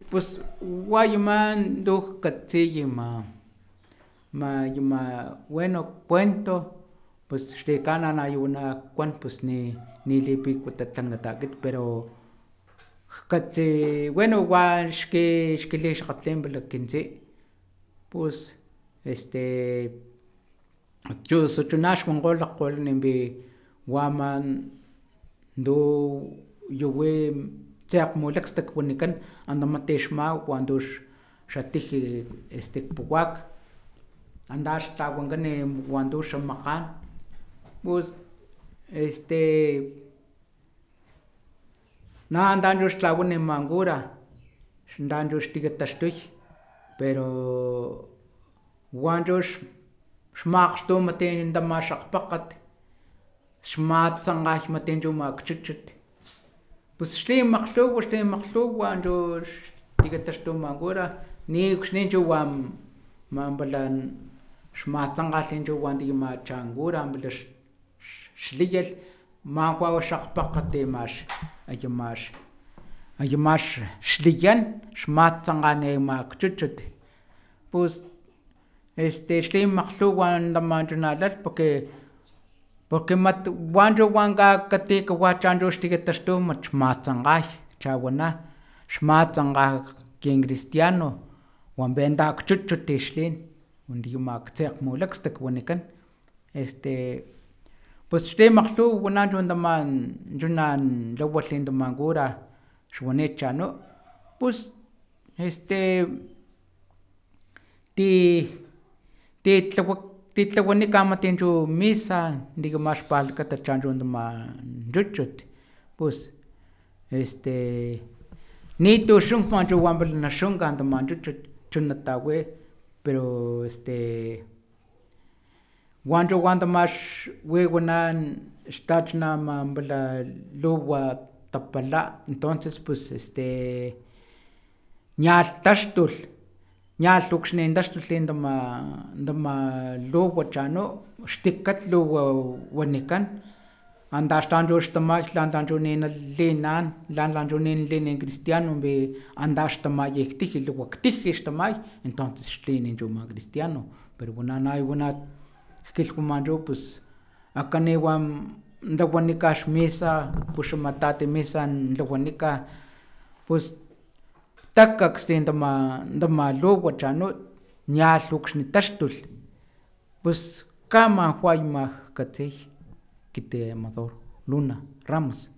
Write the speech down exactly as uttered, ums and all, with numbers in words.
pues guayman do katsiyima ma yuma bueno cuento pues shtekana na yuna kwan pues ni ni lipi kutatlangatakit pero katsi bueno wa shke shkilish qatlem balakinsi pues este yo sochunash mongol qol nimbi waman do yowe tseq molex takpunikan andamateshma cuando shatij este puwak andash tawangane cuando shamakan pues este na andan tlawani mangura shndan shtigatashtuj pero wanjosh shmaqshto maten ndamashaqpaqat shmat tsangaj maten jumakchuchut pues shlim maqluw shlim maqluw wanjo tigatashto mangura ni xnincho wam mambalan shmatsangaj lincho wandi ma changura amblash shliyel maqwa shaqpaqat mash aymash aymash shliyan shmatsangane makchuchut pues este shlim maqluw wandamanchunalal porque porque mat wanjo wanga katik wachanjo shtigatashto mach matsangaj chawana shmatsangaj ken cristiano wan benda chuchut shlin undi maktseq mulax takwanikan este pues shlim maqluw wanancho ndaman chunan lawal ndamangura shwanit chano pues este ti titlawak titlawani kamatinchu misa digmash palkata chancho ndama chuchut pues este nito shumpancho wambal na shunka ndama chuchut chunatawe pero este wancho wandamash wewanan shtachna mambala luwa tapala entonces pues este ñal tashtul ñal luxnendashtul ndama ndama luwa chano shtikat luwa wanikan andashtanjo shtamaj landanjo nena lenan lan lanjo nen lenen cristiano be andashtamaj ektij luwa ktij shtamaj entonces shlenen jo ma cristiano pero wananay wana kilkumanjo pues akanewan ndawanikash misa pushmatate misa ndawanika pues takak stendama ndama luwa chano ñal luxnitashtul pues kama huaymaj katsej kite Amador Luna Ramos.